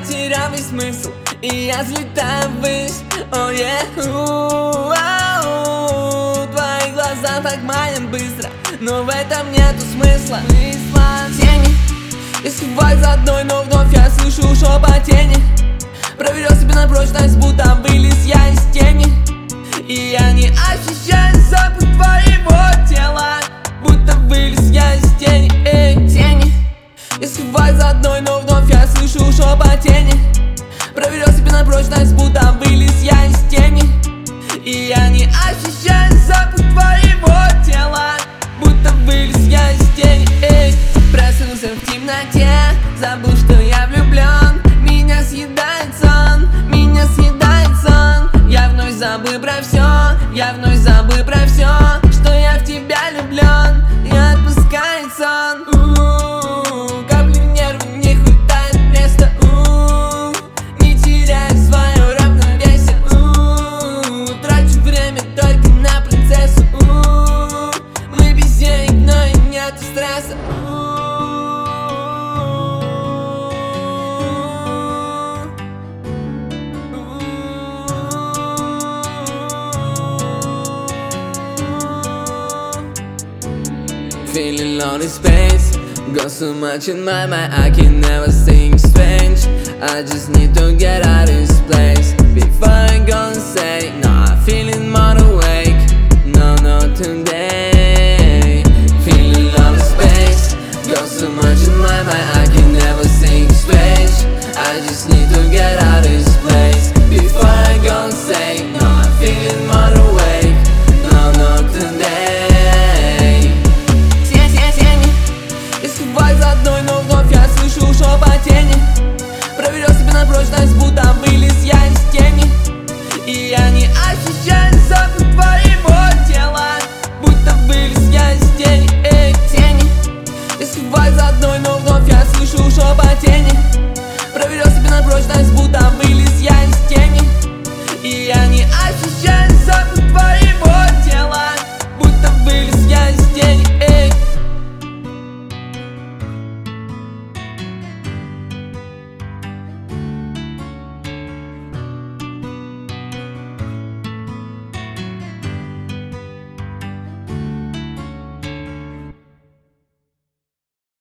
потерял весь смысл, и я взлетаю ввысь. Oh yeah. Твои глаза так манят быстро, но в этом нету смысла. Тени, я схватываюсь за одной, но вновь я слышу шепот тени. Проверил себя на прочность, будто вылез я из тени. И я не ощущаю запах твоего тела, будто вылез я из тени. Эй, тени, я схватываюсь за одной, но вновь я слышу шепот тени. Проверил себя на прочность, будто вылез я из тени. И я не ощущаю запах твоего тела, будто вылез я из тени. Эй, проснулся в темноте, забыл, что я влюблен. Меня съедает сон, меня съедает сон. Я вновь забыл про все, я вновь забыл про все, что я в тебя влюблен. Не отпускает сон. Капли в нервы, не хватает места. Не теряю свое равновесие. Трачу время только на принцессу. Мы без денег, но и нету стресса. Feeling lonely space, got so much in my mind, I can never think strange. I just need to get out of this place before I go insane. No, I'm feeling more awake, no, not today. Feeling lonely space, got so much in my mind, I can never think strange. I just need to get out of this place before I go insane. No, I'm feeling more awake, no, not today. За одной, но вновь я слышу шепот тени. Проверил себя на прочность, будто вылез я из тени. И я не ощущаю запах твоего тела, будто вылез я из тени. Эй, тени, я схватываюсь за одной, но вновь я слышу шепот тени. Проверил себя на прочность, будто вылез я из тени. И я не ощущаю запах твоего тела, будто вылез я из тени.